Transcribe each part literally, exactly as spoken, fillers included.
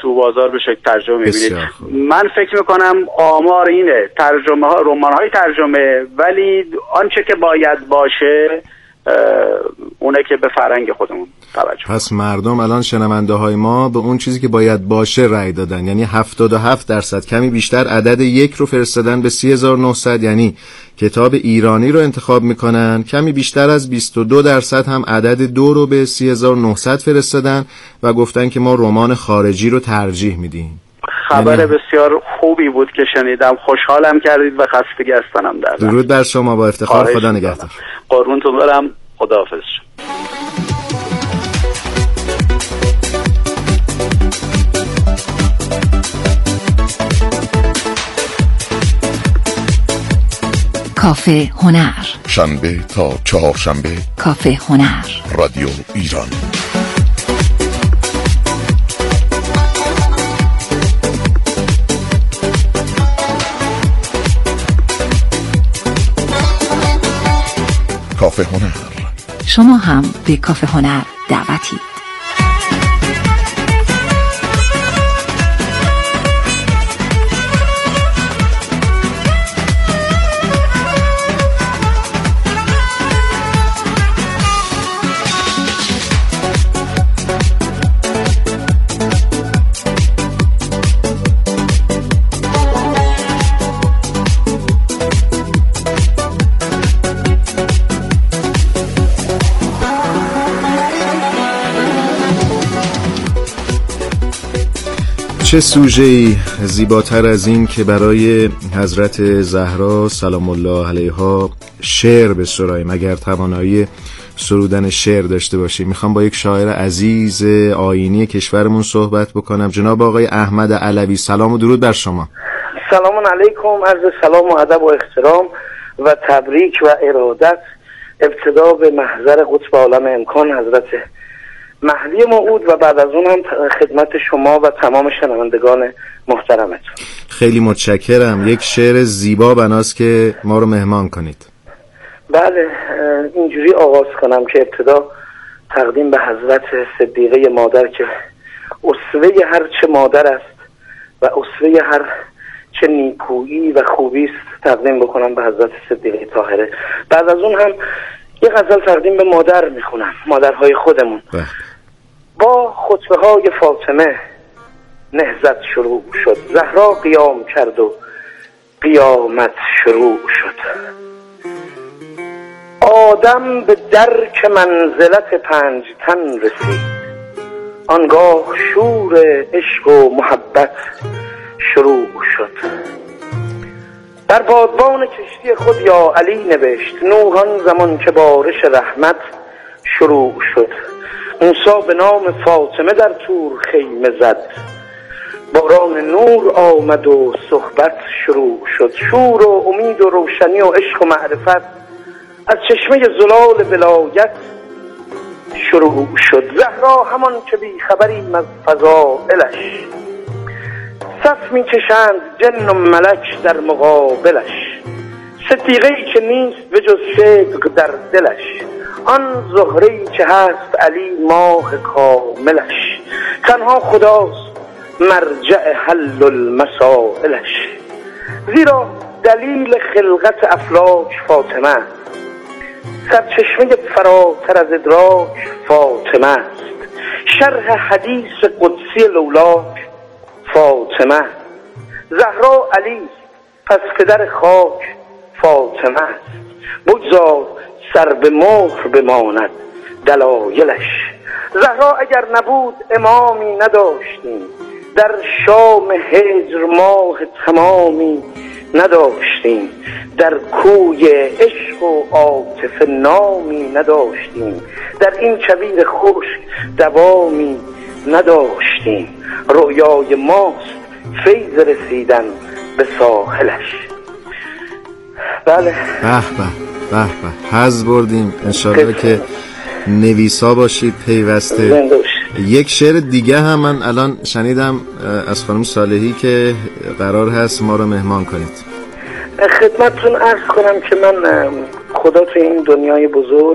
تو بازار به شکل ترجمه می‌بینید. من فکر میکنم آمار اینه، ترجمه ها، رمان های ترجمه، ولی آنچه که باید باشه اونه که به فرهنگ خودمون توجه. پس مردم الان شنونده های ما به اون چیزی که باید باشه رأی دادن، یعنی هفتاد و هفت درصد، کمی بیشتر عدد یک رو فرستادن به سی هزار و نهصد، یعنی کتاب ایرانی رو انتخاب میکنن. کمی بیشتر از بیست و دو درصد هم عدد دو رو به سی هزار و نهصد فرستادن و گفتن که ما رمان خارجی رو ترجیح میدیم. خبر یعنی بسیار خوبی بود که شنیدم، خوشحالم کردید و خستگی هستنم در درود بر شما، با افتخار، خدا نگهدار. قربونتون برم، خداحافظ. کافه هنر، شنبه تا چهارشنبه. کافه هنر، رادیو ایران. کافه هنر. شما هم به کافه هنر دعوتید. چه سوژه‌ای زیباتر از این که برای حضرت زهرا سلام الله علیها شعر بسرایم، اگر توانایی سرودن شعر داشته باشیم. میخوام با یک شاعر عزیز آیینی کشورمون صحبت بکنم، جناب آقای احمد علوی. سلام و درود بر شما. سلام علیکم، عرض سلام و ادب و احترام و تبریک و ارادت ابتدا به محضر قطب عالم امکان حضرت مهدی موعود و بعد از اون هم خدمت شما و تمام شنوندگان محترمتون. خیلی متشکرم. یک شعر زیبا بناست که ما رو مهمان کنید. بله، اینجوری آغاز کنم که ابتدا تقدیم به حضرت صدیقه مادر که اسوه هر چه مادر است و اسوه هر چه نیکویی و خوبی است تقدیم بکنم به حضرت صدیقه طاهره. بعد از اون هم یه غزل تقدیم به مادر میخونم، مادرهای خودمون. بله. با خطبه های فاطمه نهضت شروع شد، زهرا قیام کرد و قیامت شروع شد. آدم به درک منزلت پنج تن رسید، آنگاه شور عشق و محبت شروع شد. در بادبان کشتی خود یا علی نوشت، نوح آن زمان که بارش رحمت شروع شد. موسی به نام فاطمه در طور خیمه زد، باران نور آمد و صحبت شروع شد. شور و امید و روشنی و عشق و معرفت از چشمه زلال ولایت شروع شد. زهرا همان که بی خبریم از فضائلش، صف می کشند جن و ملک در مقابلش. صدیقه‌ای که نیست به جز صدق در دلش، آن زهره‌ای که هست علی ماه کاملش. تنها خداست مرجع حل المسائلش، زیرا دلیل خلقت افلاک فاطمه است، سرچشمه فراتر از ادراک فاطمه است. شرح حدیث قدسی لولاک فاطمه است. زهرا علی پس پدر خاک فاطمه است. بگذار سر به مهر بماند دلایلش. زهرا اگر نبود امامی نداشتیم، در شام هجر ماه تمامی نداشتیم، در کوی عشق و عاطفه نامی نداشتیم، در این کویر خشک دوامی نداشتیم. رؤیای ماست فیض رسیدن به ساحلش. بله، به به به به، حظ بردیم. انشالله که نویسا باشید پیوسته. یک شعر دیگه هم من الان شنیدم از خانم صالحی که قرار هست ما رو مهمان کنید. خدمتتون عرض کنم که من خدا توی این دنیای بزرگ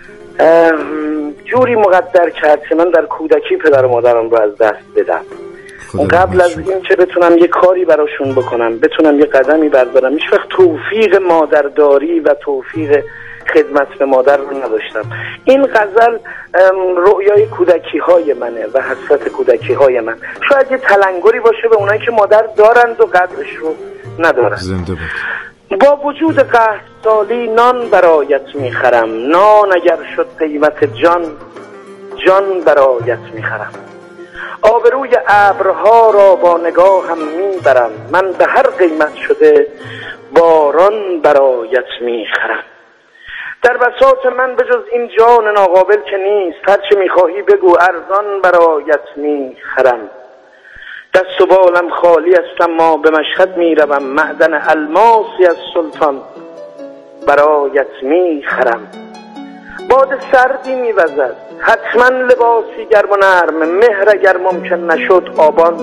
جوری مقدر کرد که من در کودکی پدر و مادرم رو از دست بدم قبل از این که بتونم یه کاری براشون بکنم، بتونم یه قدمی بردارم، هیچ وقت توفیق مادرداری و توفیق خدمت به مادر رو نداشتم. این غزل رؤیای کودکی های منه و حسرت کودکی های من. شاید یه تلنگری باشه به اونایی که مادر دارند و قدرش رو ندارند. زنده بود. با وجود قحط سالی نان برایت میخرم، نان اگر شد قیمت جان، جان برایت میخرم. آبروی ابرها را با نگاهم میبرم، من به هر قیمت شده باران برایت میخرم. در بساط من بجز این جان ناقابل که نیست، هرچه میخواهی بگو ارزان برایت میخرم. دست و بالم خالی است اما به مشهد میروم، معدن الماسی از سلطان برایت میخرم. باد سردی میوزد حتما لباسی گرم و نرم، مهر اگر ممکن نشد آبان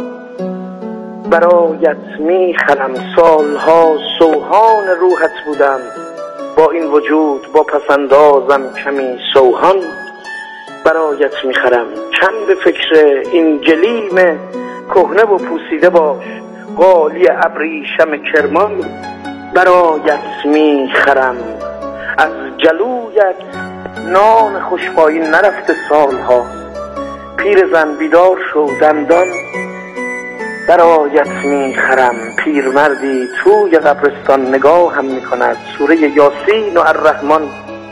برایت میخرم. سالها سوهان روحت بودم، با این وجود با پسندازم کمی سوهان برایت میخرم. کم به فکر این گلیم کهنه و پوسیده باش، قالی ابریشم کرمان برایت میخرم. از جلویت نان خوشپایی نرفته سالها، پیرزن بیدار شو دندان برایت میخرم. پیرمردی توی قبرستان نگاه هم میکند، سوره یاسین و الرحمن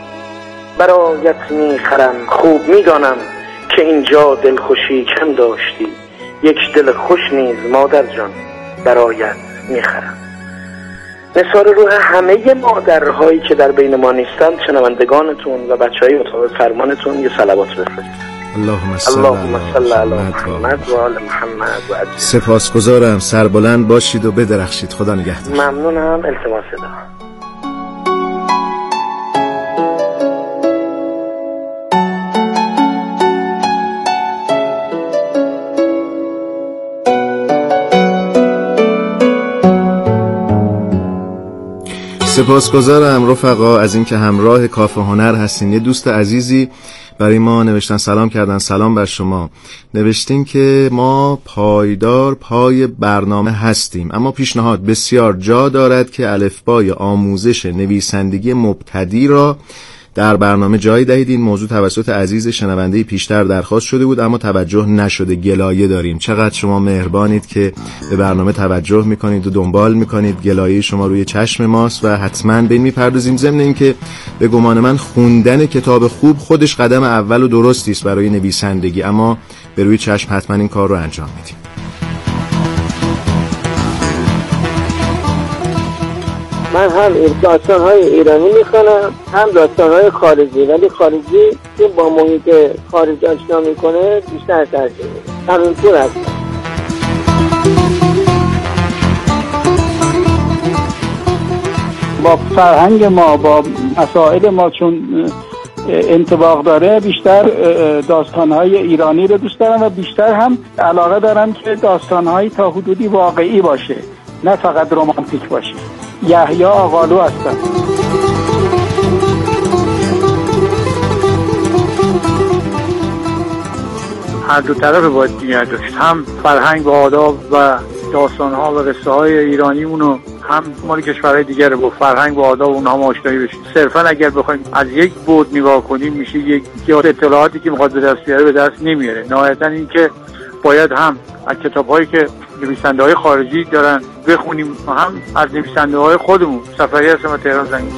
برایت میخرم. خوب میدانم که اینجا دلخوشی کم داشتی، یک دل خوش نیز مادر جان برایت میخرم. نثار روح همه مادرهایی که در بین ما نیستند، شنوندگانتون و بچهای اتاق فرمانتون یه صلوات بفرستید. اللهم صل علی محمد و آل محمد و عجل. سپاسگزارم، سربلند باشید و بدرخشید. خدا نگهدار. ممنونم. التماس دعا. سپاسگزارم رفقا از اینکه همراه کافه هنر هستین. یه دوست عزیزی برای ما نوشتن، سلام کردن. سلام بر شما. نوشتین که ما پایدار پای برنامه هستیم، اما پیشنهاد بسیار جا دارد که الفبای آموزش نویسندگی مبتدی را در برنامه جای دهید. این موضوع توسط عزیز شنونده پیشتر درخواست شده بود اما توجه نشده. گلایه داریم. چقدر شما مهربانید که به برنامه توجه میکنید و دنبال میکنید. گلایه شما روی چشم ماست و حتما به این میپردازیم. ضمن این که به گمان من خوندن کتاب خوب خودش قدم اول و درستی است برای نویسندگی، اما به روی چشم حتما این کار رو انجام میدیم. من هم داستان‌های ایرانی میخونم هم داستان‌های خارجی، ولی خارجی که با محیط خارج آشنا میکنه بیشتر ترجیح میدم. همینطور هستم. با فرهنگ ما، با مسائل ما چون انطباق داره، بیشتر داستان‌های ایرانی رو دوست دارم و بیشتر هم علاقه دارم که داستان‌های تا حدودی واقعی باشه، نه فقط رمانتیک باشه. یحیی آقالو هستم. هر دو طرف باید نگه داشت، هم فرهنگ و آداب و داستان‌ها و قصه های ایرانی اونو، هم مال کشورهای دیگه با فرهنگ و آداب اونها هم آشنایی بشیم. صرفا اگر بخوایم از یک بعد نگاه کنیم میشه یک اطلاعاتی که میخواد به دست بیاره به دست نمیاره. نهایتا این که باید هم از کتاب‌هایی که نویسنده‌های خارجی دارن بخونیم، هم از نویسنده‌های خودمون. سفری هستم از تهران زنگ.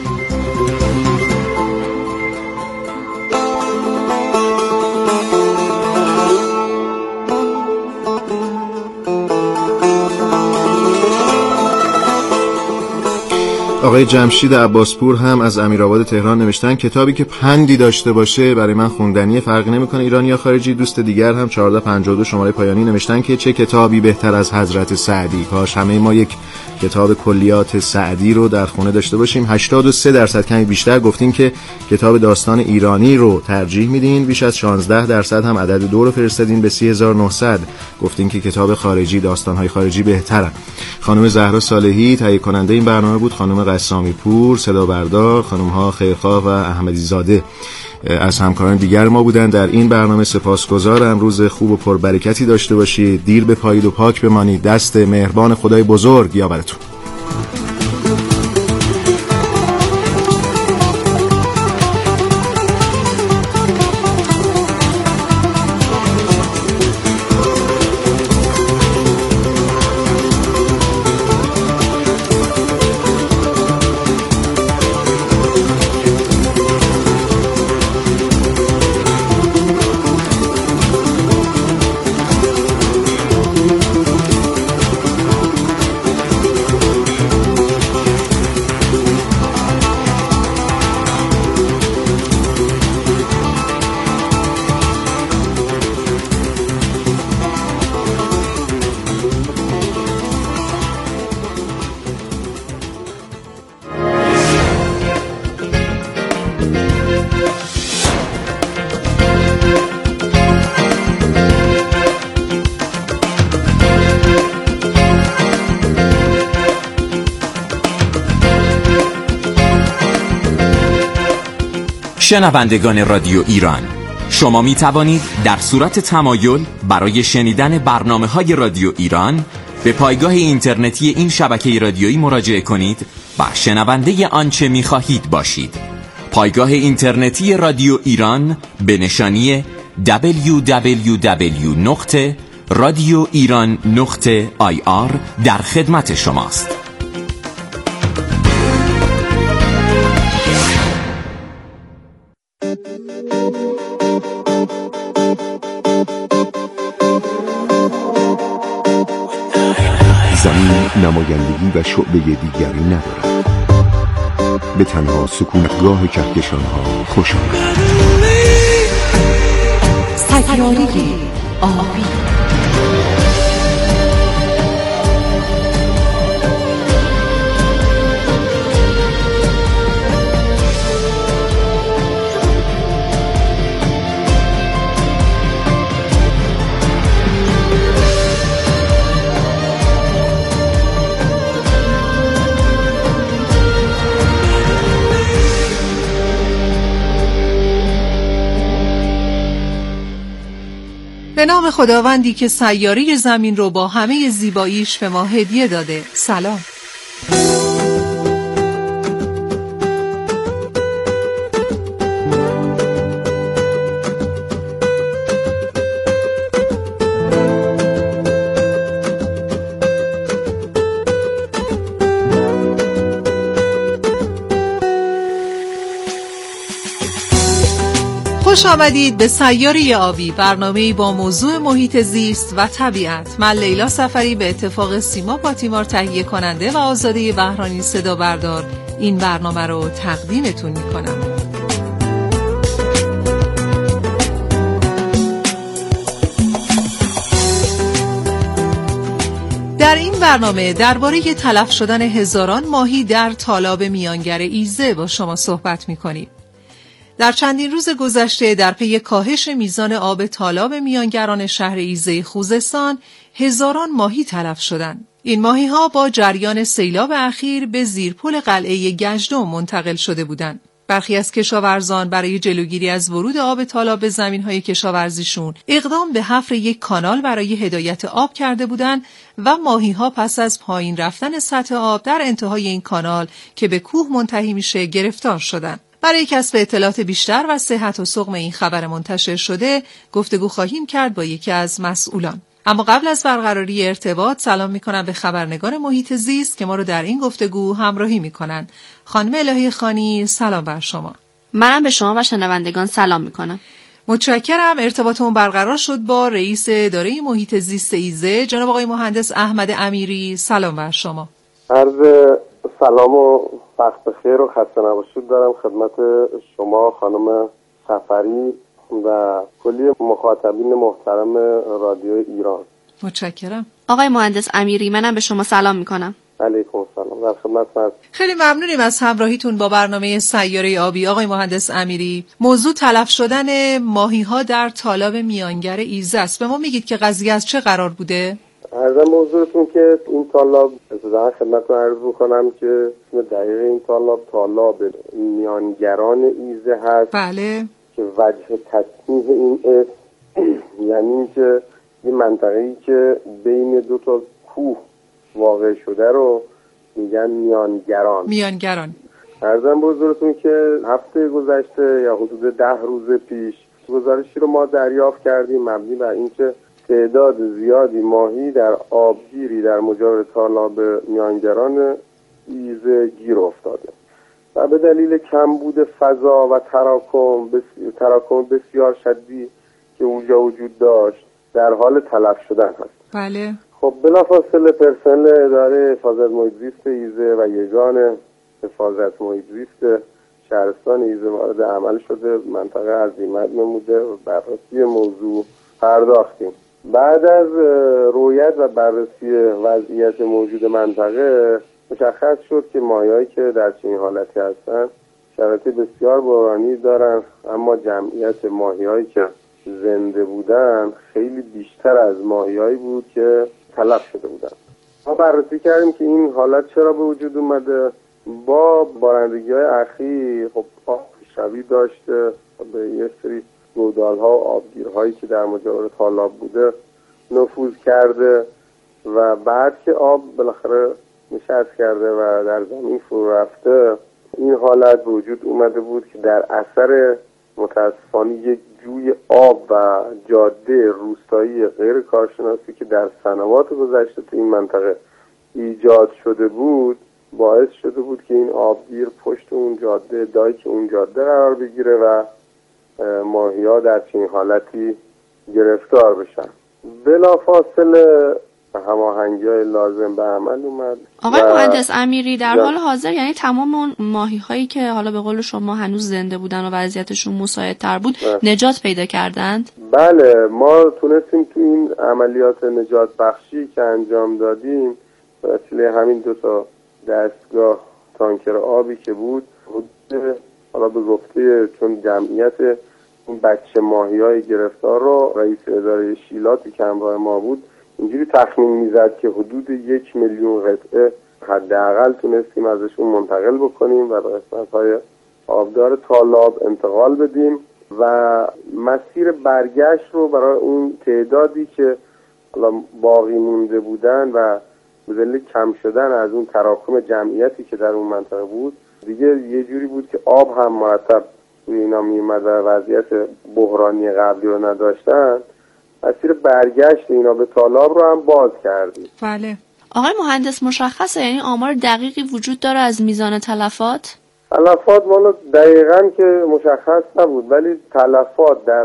آقای جمشید عباسپور هم از امیرآباد تهران نوشتن کتابی که پندی داشته باشه برای من خوندنیه، فرقی نمیکنه ایرانی یا خارجی. دوست دیگر هم چهارده پنجاه و دو شماره پایانی نوشتن که چه کتابی بهتر از حضرت سعدی. کاش همه ما یک کتاب کلیات سعدی رو در خونه داشته باشیم. هشتاد و سه درصد کمی بیشتر گفتین که کتاب داستان ایرانی رو ترجیح میدین. بیش از شانزده درصد هم عدد دو رو فرستادین. به سی هزار و نهصد گفتین که کتاب خارجی، داستان‌های خارجی بهترن. خانم زهرا صالحی تهیه کننده این برنامه بود. خانم قسامی پور صدا بردار، خانم ها خیرخواه و احمدی زاده از همکاران دیگر ما بودن در این برنامه. سپاسگزارم. روز خوب و پربرکتی داشته باشید. دیر بپایید و پاک بمانید. دست مهربان خدای بزرگ یاورتون. شنوندگان رادیو ایران، شما می توانید در صورت تمایل برای شنیدن برنامه‌های رادیو ایران به پایگاه اینترنتی این شبکه رادیویی مراجعه کنید و شنونده آنچه می خواهید باشید. پایگاه اینترنتی رادیو ایران به نشانی دبلیو دبلیو دبلیو نقطه رادیو ایران نقطه آی آر در خدمت شماست. زمین نمایندگی و شعبه دیگری ندارد. به تنها سکونتگاه کهکشان‌ها خوش آمد. سیاره آبی. به نام خداوندی که سیاره زمین رو با همه زیباییش به ما هدیه داده. سلام. خوش آمدید به سیاره آبی، برنامه‌ای با موضوع محیط زیست و طبیعت. من لیلا سفری به اتفاق سیما پاتیمار تهیه کننده و آزاده بهرانی صدا بردار این برنامه رو تقدیمتون می‌کنم. در این برنامه درباره تلف شدن هزاران ماهی در تالاب میانگر ایزه با شما صحبت می‌کنیم. در چندین روز گذشته در پی کاهش میزان آب تالاب میانگران شهر ایزه خوزستان هزاران ماهی تلف شدند. این ماهی‌ها با جریان سیلاب اخیر به زیرپل قلعه گژدم منتقل شده بودند. برخی از کشاورزان برای جلوگیری از ورود آب تالاب به زمین‌های کشاورزیشون اقدام به حفر یک کانال برای هدایت آب کرده بودند و ماهی‌ها پس از پایین رفتن سطح آب در انتهای این کانال که به کوه منتهی میشه گرفتار شدند. برای کسب اطلاعات بیشتر و صحت و سقم این خبر منتشر شده گفتگو خواهیم کرد با یکی از مسئولان. اما قبل از برقراری ارتباط سلام میکنم به خبرنگار محیط زیست که ما رو در این گفتگو همراهی میکنن. خانم الهی خانی، سلام بر شما. منم به شما و شنوندگان سلام میکنم. متشکرم. ارتباطمون برقرار شد با رئیس اداره محیط زیست ایزه جناب آقای مهندس احمد امیری. سلام بر شما. عرض سلام و وقت بخیر و خسته نباشید دارم خدمت شما خانم سفری و کلی مخاطبین محترم رادیو ایران. متشکرم. آقای مهندس امیری، منم به شما سلام میکنم. علیکم السلام. در خدمت هستم. خیلی ممنونیم از همراهیتون با برنامه سیاره آبی. آقای مهندس امیری، موضوع تلف شدن ماهی‌ها در تالاب میانگر ایزه است. به ما میگید که قضیه از چه قرار بوده؟ عرضم موضوعتون که این تالاب ابتداً خدمتتون عرض می‌کنم که اسم دقیق این تالاب تالاب میانگران ایزه هست. بله. که وجه تصمیح این اسم یعنی اینکه این منطقه‌ای که بین دو تا کوه واقع شده رو میگن میانگران. میانگران. عرضم به حضورتون که هفته گذشته یا حدود ده روز پیش گزارشی رو ما دریافت کردیم مبنی بر اینکه تعداد زیادی ماهی در آبگیری در مجاور تالاب میانگران ایزه گیر افتاده و به دلیل کمبود فضا و تراکم بسیار, تراکم بسیار شدیدی که اونجا وجود داشت در حال تلف شدن هست. بله. خب بلافاصله پرسنل اداره حفاظت محیط زیست ایزه و یگان حفاظت محیط زیست شهرستان ایزه وارد عمل شده، منطقه عزیمت نموده و بررسی موضوع پرداختیم. بعد از رویت و بررسی وضعیت موجود منطقه مشخص شد که ماهی‌هایی که در چنین حالتی هستند شرایط بسیار بحرانی دارن، اما جمعیت ماهی‌هایی که زنده بودن خیلی بیشتر از ماهی‌هایی بود که تلف شده بودن. ما بررسی کردیم که این حالت چرا به وجود اومده. با بارندگی‌های اخیر خب آب پیشروی داشته به یه سری گودال‌ها و آبگیرهایی که در مجاور تالاب بوده نفوذ کرده و بعد که آب بالاخره نشست کرده و در زمین فرو رفته این حالت به وجود اومده بود که در اثر متاسفانه یک جوی آب و جاده روستایی غیر کارشناسی که در سنوات گذشته تو این منطقه ایجاد شده بود باعث شده بود که این آبگیر پشت اون جاده دایک اون جاده قرار بگیره و ماهی‌ها در چنین حالتی گرفتار بشن. بلافاصله هماهنگی‌های لازم به عمل اومد. آقای مهندس امیری در حال حاضر یعنی تمام اون ماهی‌هایی که حالا به قول شما هنوز زنده بودن و وضعیتشون مساعدتر بود نه. نجات پیدا کردند؟ بله، ما تونستیم تو این عملیات نجات بخشی که انجام دادیم به وسیله همین دو تا دستگاه تانکر آبی که بود حدود حالا به گفته چون جمعیت اون بچه ماهی‌های گرفتار رو رئیس اداره شیلاتی که همراه ما بود اینجوری تخمین میزد که حدود یک میلیون قطعه حداقل تونستیم ازشون منتقل بکنیم و به قسمت‌های آبدار تالاب انتقال بدیم و مسیر برگشت رو برای اون تعدادی که حالا باقی مونده بودن و به دلیل کم شدن از اون تراکم جمعیتی که در اون منطقه بود دیگه یه جوری بود که آب هم مرتب توی اینا میومد و وضعیت بحرانی قبلی رو نداشتن. مسیر برگشت اینا به تالاب رو هم باز کردیم. بله. آقای مهندس مشخصه یعنی آمار دقیقی وجود داره از میزان تلفات؟ تلفات والا دقیقاً که مشخص نبود ولی تلفات در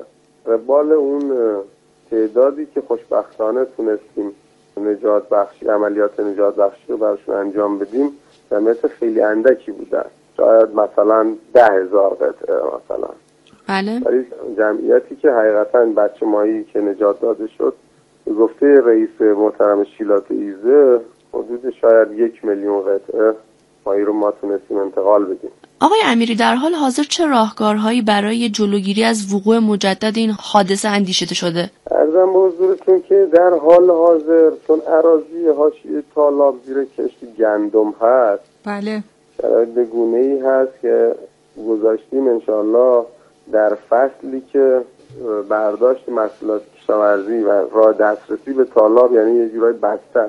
قبال اون تعدادی که خوشبختانه تونستیم نجات بخشی عملیات نجات بخشی رو براشون انجام بدیم جمعیت خیلی اندکی بودن، شاید مثلا ده هزار قطعه مثلا. بله. ولی جمعیتی که حقیقتا بچه ماهی که نجات داده شد به گفته رئیس محترم شیلات ایزه حدود شاید یک میلیون قطعه ماهی رو ما تونستیم انتقال بدیم. آقای امیری در حال حاضر چه راهکارهایی برای جلوگیری از وقوع مجدد این حادثه اندیشیده شده؟ عرضم به حضورتون که در حال حاضر چون اراضی حاشیه تالاب زیر کشت گندم هست بله شرایط به گونه‌ای هست که گذاشتیم انشاءالله در فصلی که برداشت محصولات کشاورزی و راه دسترسی به تالاب یعنی یه جورای بسته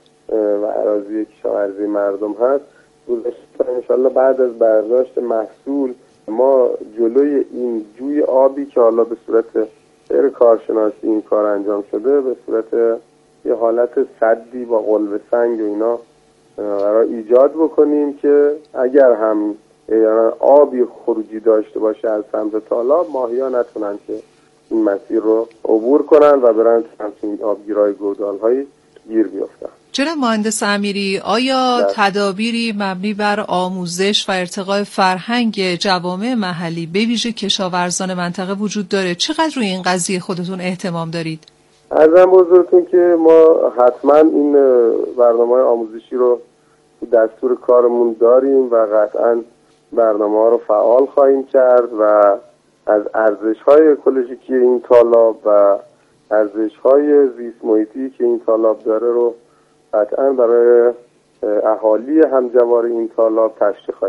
و اراضی کشاورزی مردم هست گذاشتیم انشاءالله بعد از برداشت محصول ما جلوی این جوی آبی که حالا به صورت غیر کارشناسی این کار انجام شده به صورت یه حالت سدی با قلب سنگ و اینا قرار ایجاد بکنیم که اگر هم یعنی آبی خروجی داشته باشه از سمت تالاب ماهی‌ها نتونن که این مسیر رو عبور کنن و برن سمت این آبگیرهای گودال‌های گیر بیفتن. جناب مهندس امیری آیا ده. تدابیری مبنی بر آموزش و ارتقاء فرهنگ جوامع محلی به ویژه کشاورزان منطقه وجود داره؟ چقدر روی این قضیه خودتون اهتمام دارید؟ عرضم به حضورتون که ما حتما این برنامه آموزشی رو تو دستور کارمون داریم و قطعاً برنامه ها رو فعال خواهیم کرد و از ارزش های اکولوژیکی این تالاب و ارزش های زیست محیطی که این تالاب داره رو قطعا برای اهالی همجوار این تالاب تشریح خواهیم کرد.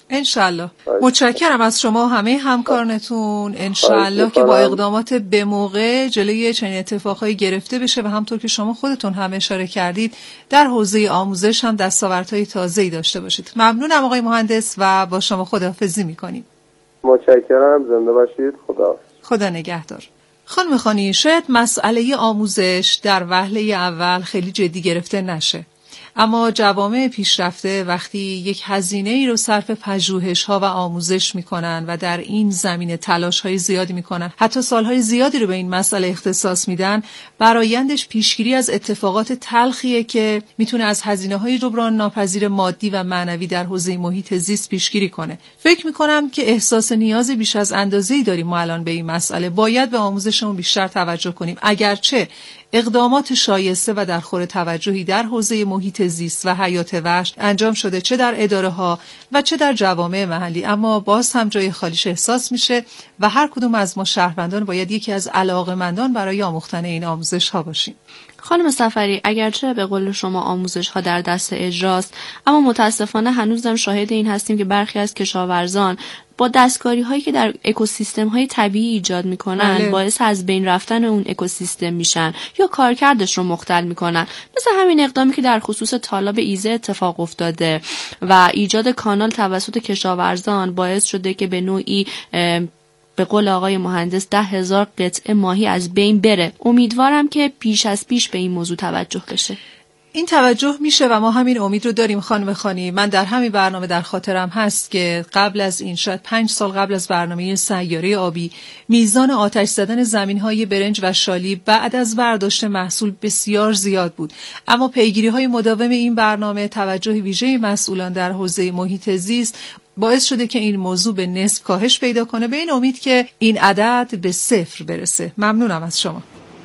انشالله. متشکرم از شما همه همکارانتون. انشالله که با اقدامات به موقع جلوی چنین اتفاقایی گرفته بشه و همطور که شما خودتون هم اشاره کردید در حوزه آموزش هم دستاوردهای تازه‌ای داشته باشید. ممنونم آقای مهندس و با شما خداحافظی می‌کنیم. متشکرم، زنده باشید. خدا خدا نگهدار. خانم خانی، شاید مسئله آموزش در وهله اول خیلی جدی گرفته نشه، اما جوامع پیشرفته وقتی یک هزینه ای رو صرف پژوهش ها و آموزش میکنن و در این زمینه تلاش های زیادی میکنن، حتی سالهای زیادی رو به این مسئله اختصاص میدن، برآیندش پیشگیری از اتفاقات تلخیه که میتونه از هزینه های جبران ناپذیر مادی و معنوی در حوزه محیط زیست پیشگیری کنه. فکر میکنم که احساس نیاز بیش از اندازه‌ای داریم ما الان به این مسئله. باید به آموزشمون بیشتر توجه کنیم، اگرچه اقدامات شایسته و در خور توجهی در حوزه محیط زیست و حیات وحش انجام شده، چه در اداره ها و چه در جوامع محلی، اما باز هم جای خالیش احساس میشه و هر کدوم از ما شهروندان باید یکی از علاقه‌مندان برای آموختن این آموزش ها باشیم. خانم صفری، اگرچه به قول شما آموزش ها در دست اجراست، اما متاسفانه هنوزم شاهد این هستیم که برخی از کشاورزان با دستکاری هایی که در اکوسیستم های طبیعی ایجاد میکنن بله. باعث از بین رفتن اون اکوسیستم میشن یا کارکردش رو مختل میکنن. مثل همین اقدامی که در خصوص تالاب ایزه اتفاق افتاده و ایجاد کانال توسط کشاورزان باعث شده که به نوعی به قول آقای مهندس ده هزار قطعه ماهی از بین بره. امیدوارم که پیش از پیش به این موضوع توجه بشه. این توجه میشه و ما همین امید رو داریم خانم خانی. من در همین برنامه در خاطرم هست که قبل از این، شاید پنج سال قبل از برنامه سیاره آبی، میزان آتش زدن زمین‌های برنج و شالی بعد از برداشت محصول بسیار زیاد بود، اما پیگیری‌های مداوم این برنامه، توجه ویژه مسئولان در حوزه محیط زیست باعث شده که این موضوع به نصف کاهش پیدا کنه، به این امید که این عدد به صفر برسه. ممنونم از شما.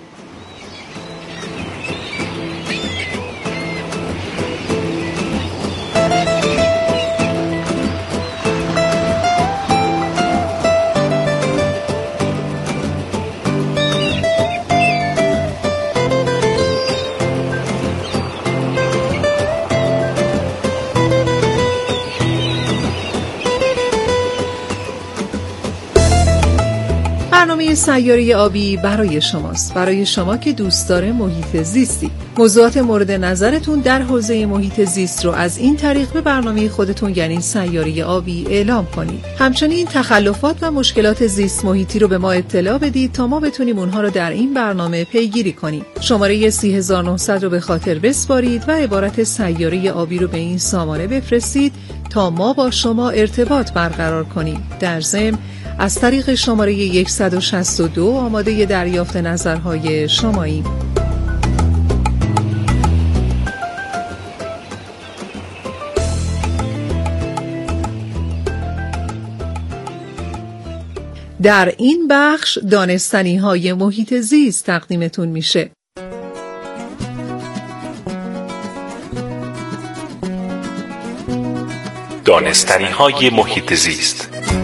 برنامه سیاره آبی برای شماست، برای شما که دوستدار محیط زیستی. موضوعات مورد نظرتون در حوزه محیط زیست رو از این طریق به برنامه خودتون یعنی سیاره آبی اعلام کنید. همچنین تخلفات و مشکلات زیست محیطی رو به ما اطلاع بدید تا ما بتونیم اونها رو در این برنامه پیگیری کنیم. شماره سی هزار و نهصد رو به خاطر بسپارید و عبارت سیاره آبی رو به این سامانه بفرستید تا ما با شما ارتباط برقرار کنیم. در ضمن از طریق شماره صد و شصت و دو آماده دریافت نظرهای شماییم. در این بخش دانستنی های محیط زیست تقدیمتون میشه. دانستنی های محیط زیست.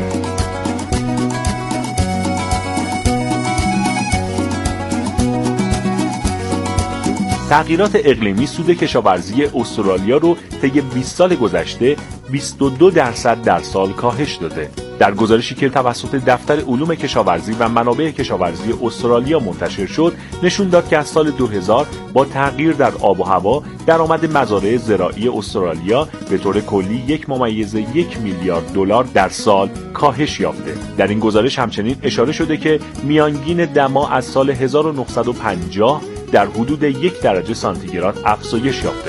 تغییرات اقلیمی سود کشاورزی استرالیا رو طی بیست سال گذشته بیست و دو درصد در سال کاهش داده. در گزارشی که توسط دفتر علوم کشاورزی و منابع کشاورزی استرالیا منتشر شد، نشون داد که از سال دو هزار با تغییر در آب و هوا، درآمد مزارع زراعی استرالیا به طور کلی یک ممیز یک میلیارد دلار در سال کاهش یافته. در این گزارش همچنین اشاره شده که میانگین دما از سال هزار و نهصد و پنجاه در حدود یک درجه سانتیگراد افزایش یافته.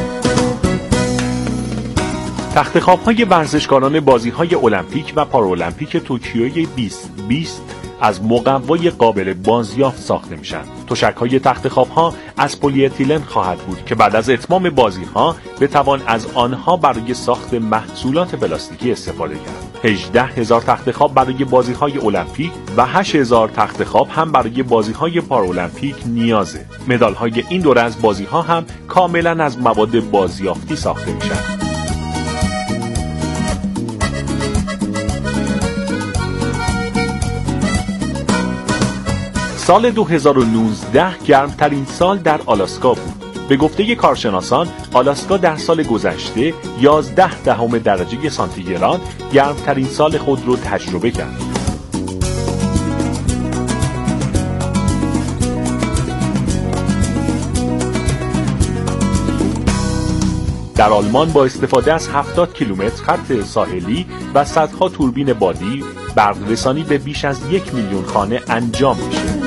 تختخواب‌های ورزشکاران بازی‌های المپیک و پارالمپیک توکیوی بیست بیست از مقوای قابل بازیافت ساخته میشن. تشک‌های تختخواب‌ها از پلی اتیلن خواهد بود که بعد از اتمام بازی‌ها بتوان از آنها برای ساخت محصولات پلاستیکی استفاده کرد. هجده هزار تختخواب برای بازی‌های المپیک و هشت هزار تختخواب هم برای بازی‌های پارالمپیک نیازه. مدال‌های این دوره از بازی‌ها هم کاملاً از مواد بازیافتی ساخته میشن. سال دو هزار و نوزده گرمترین سال در آلاسکا بود. به گفته کارشناسان، آلاسکا در سال گذشته یازده دهم درجه سانتیگراد گرمترین سال خود رو تجربه کرد. در آلمان با استفاده از هفتاد کیلومتر خط ساحلی و صدها توربین بادی برق‌رسانی به بیش از یک میلیون خانه انجام میشه.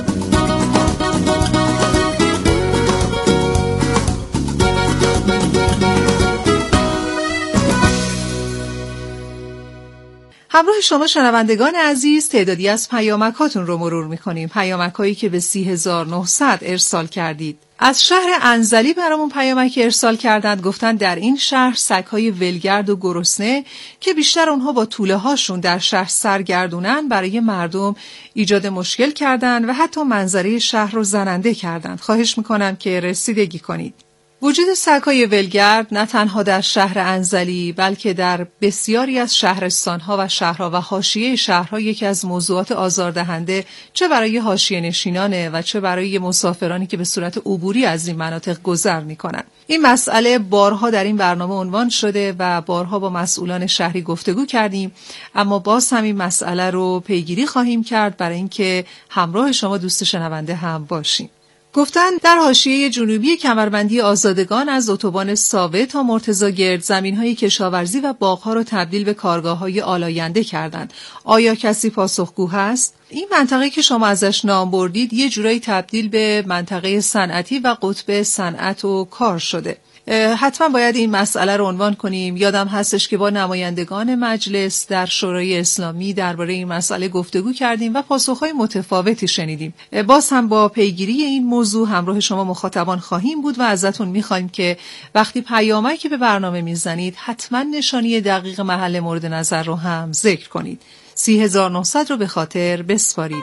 همراه شما شنوندگان عزیز تعدادی از پیامک‌هاتون رو مرور می‌کنیم. پیامک‌هایی که به سی هزار و نهصد ارسال کردید. از شهر انزلی برامون پیامک ارسال کردند. گفتن در این شهر سگ‌های ولگرد و گرسنه که بیشتر اونها با توله‌هاشون در شهر سرگردونن برای مردم ایجاد مشکل کردند و حتی منظره شهر رو زننده کردند. خواهش می‌کنم که رسیدگی کنید. وجود سگ‌های ولگرد نه تنها در شهر انزلی بلکه در بسیاری از شهرستان‌ها و شهرها و حاشیه شهرها یکی از موضوعات آزاردهنده چه برای حاشیه‌نشینانه و چه برای مسافرانی که به صورت عبوری از این مناطق گذر می‌کنند. این مسئله بارها در این برنامه عنوان شده و بارها با مسئولان شهری گفتگو کردیم، اما باز هم این مسئله رو پیگیری خواهیم کرد برای اینکه همراه شما دوست شنونده هم باشیم. گفتن در حاشیه جنوبی کمربندی آزادگان از اتوبان ساوه تا مرتضی گرد زمین‌های کشاورزی و باغ‌ها را تبدیل به کارگاه‌های آلاینده کردند. آیا کسی پاسخگو هست؟ این منطقه که شما ازش نام بردید یه جورایی تبدیل به منطقه صنعتی و قطب صنعت و کار شده. حتما باید این مسئله رو عنوان کنیم. یادم هستش که با نمایندگان مجلس در شورای اسلامی درباره این مسئله گفتگو کردیم و پاسخهای متفاوتی شنیدیم. باز هم با پیگیری این موضوع همراه شما مخاطبان خواهیم بود و ازتون میخوایم که وقتی پیامکی به برنامه میزنید حتما نشانی دقیق محل مورد نظر رو هم ذکر کنید. سی هزار و نهصد رو به خاطر بسپارید.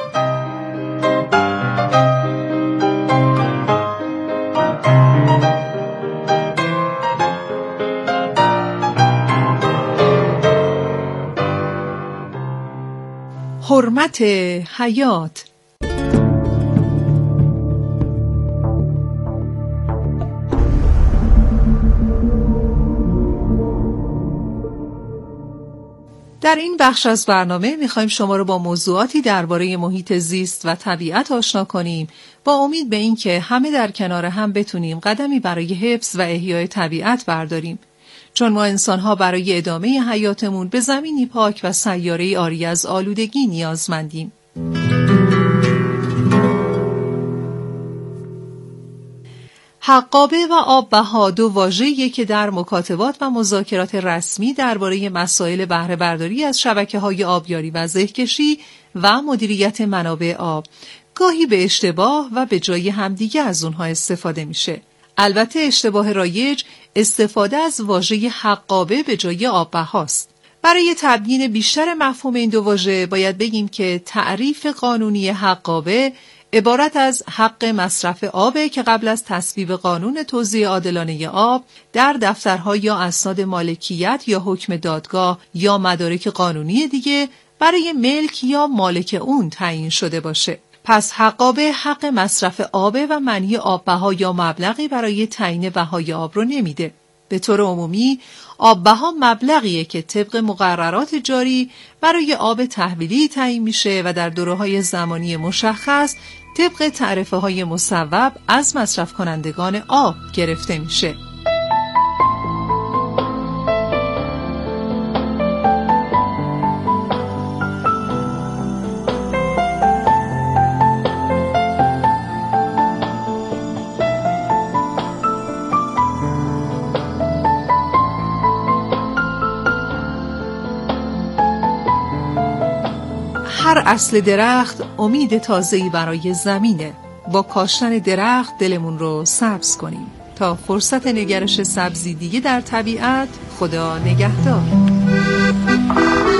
حرمت حیات. در این بخش از برنامه میخوایم شما رو با موضوعاتی درباره محیط زیست و طبیعت آشنا کنیم با امید به این که همه در کنار هم بتونیم قدمی برای حفظ و احیای طبیعت برداریم، چون ما انسان‌ها برای ادامه حیاتمون به زمینی پاک و سیاره‌ای عاری از آلودگی نیازمندیم. حقابه و آب‌بها دو واژه‌ای که در مکاتبات و مذاکرات رسمی درباره مسائل بهره برداری از شبکه‌های آبیاری و زهکشی و مدیریت منابع آب گاهی به اشتباه و به جای همدیگه از اونها استفاده میشه. البته اشتباه رایج استفاده از واژه حقابه به جای آب‌بهاست. برای تبیین بیشتر مفهوم این دو واژه باید بگیم که تعریف قانونی حقابه عبارت از حق مصرف آب که قبل از تصویب قانون توزیع عادلانه آب در دفترها یا اسناد مالکیت یا حکم دادگاه یا مدارک قانونی دیگه برای ملک یا مالک اون تعیین شده باشه. پس حقابه حق مصرف آب و منحی آب‌بها یا مبلغی برای تعیین بهای آب رو نمیده. به طور عمومی آب‌بها مبلغیه که طبق مقررات جاری برای آب تحویلی تعیین میشه و در دوره‌های زمانی مشخص طبق تعرفه‌های مصوب از مصرف کنندگان آب گرفته میشه. هر اصل درخت امید تازه‌ای برای زمینه. با کاشتن درخت دلمون رو سبز کنیم. تا فرصت نگرش سبزی دیگه در طبیعت، خدا نگهدار.